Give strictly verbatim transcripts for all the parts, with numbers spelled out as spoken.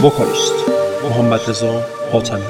وکالیست محمد رضا حاتمی.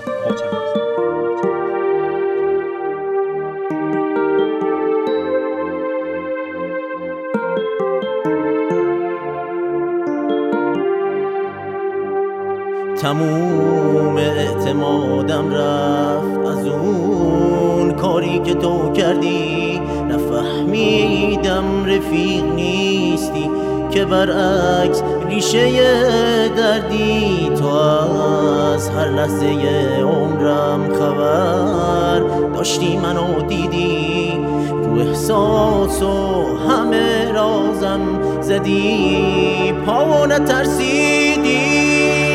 تموم اعتمادم رفت از اون کاری که تو کردی، نفهمیدم رفیق نیستی که برعکس ریشه دردی. تو از هر لحظه عمرم خبر داشتی، منو دیدی، رو احساس و همه رازم زدی، پا نترسیدی.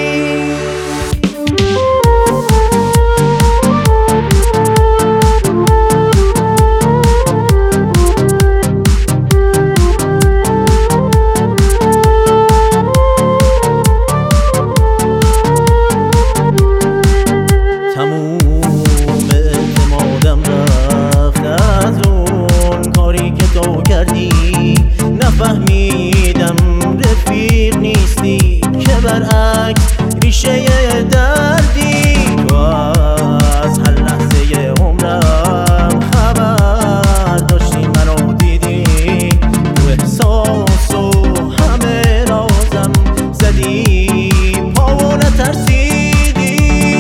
نفهمیدم رفیق نیستی که برعکس ریشه دردی. تو از هر لحظه عمرم خبر داشتی، منو دیدی، تو احساس و همه رازم زدی، پا نترسیدی.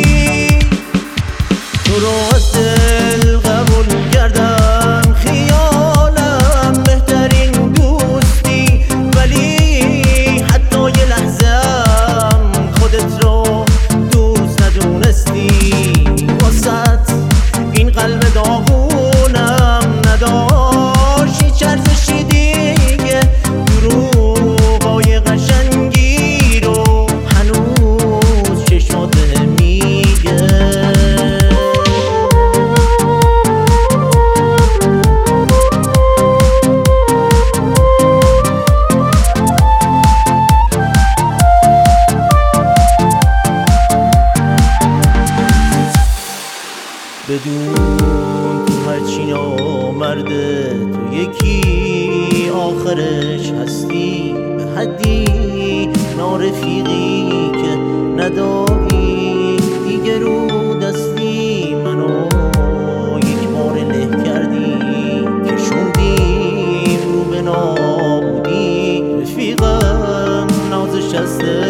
تو رو از دل قبول کردم، خیالم بهترین دوستی، ولی حتی یه لحظه‌ام خودت رو دوست ندونستی. واسط این قلب داغونم نداشت هیچ ارزشی دیگه، دروغای قشنگی رو هنوز چشمات میگه. بدون تو هرچی نامرده، تو یکی آخرش هستی، به حدی نارفیقی که نداری دیگه رو دستی. منو یک بار له کردی، کشوندیم رو به نابودی، رفیقم نازش هسته